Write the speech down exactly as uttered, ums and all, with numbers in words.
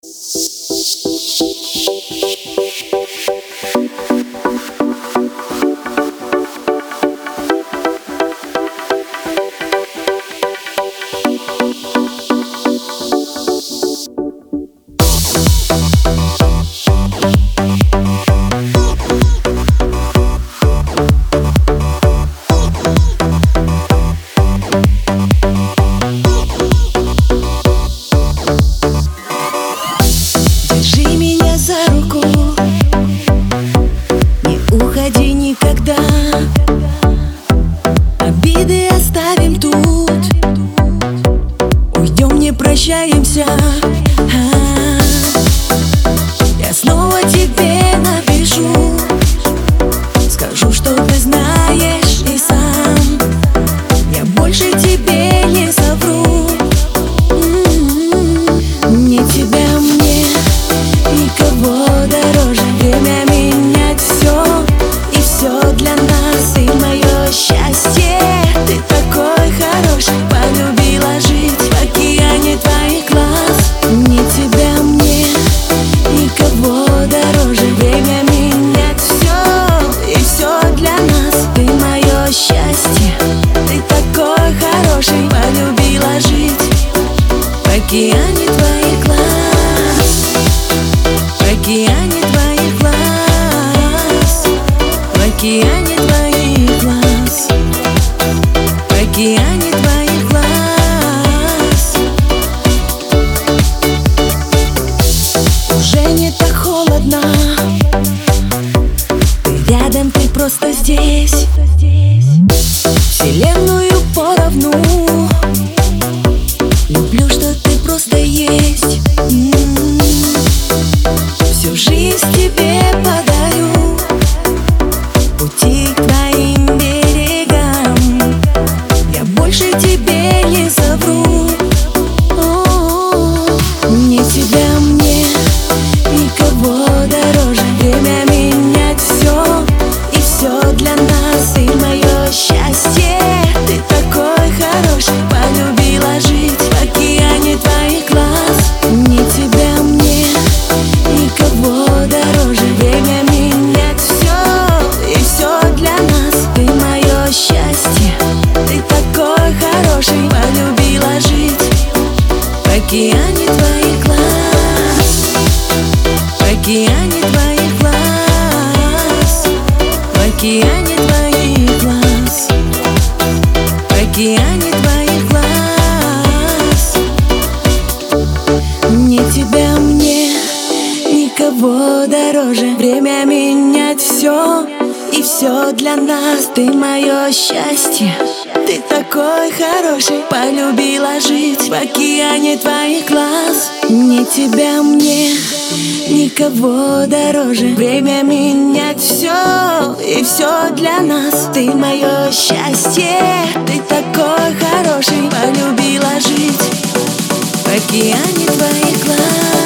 Держи меня за руку, не уходи никогда. Обиды оставим тут, уйдем, не прощаемся. А, Я снова тебе напишу, скажу, что ты знаешь и сам. Я больше тебе не совру. М-м-м. Не тебя мне, никого дороже. Время менять все, и все для нас. Ты мое счастье, ты такой хороший. Полюбила жить в океане твоих глаз. Не тебя мне, никого дороже. Время менять все, и все для нас. Ты мое счастье, ты такой хороший. Полюбила жить в океане твоих глаз. В океане твоих глаз, в океане твоих глаз, в океане твоих глаз. Уже не так холодно, ты рядом, ты просто здесь. Вселенную поровну, люблю, что ты просто есть. М-м-м. Всю жизнь тебе подарю, пути к твоим берегам. Я больше тебе не совру. О-о-о. Не тебя мне, никого дороже. Время менять все, и все для нас. Ты мое счастье, ты такой хороший. Полюбила жить в океане твоих глаз. Не тебя мне, никого дороже. Время менять все, и все для нас. Ты мое счастье, ты такой хороший. Полюбила жить в океане твоих глаз. В океане твоих глаз, в океане твоих глаз, в океане твоих глаз. Не тебя мне, никого дороже. Время менять все, и все для нас. Ты мое счастье, ты такой хороший. Полюбила жить в океане твоих глаз. Не тебя мне, никого дороже. Время менять все, и все для нас. Ты мое счастье, ты такой хороший. Полюбила жить в океане твоих глаз.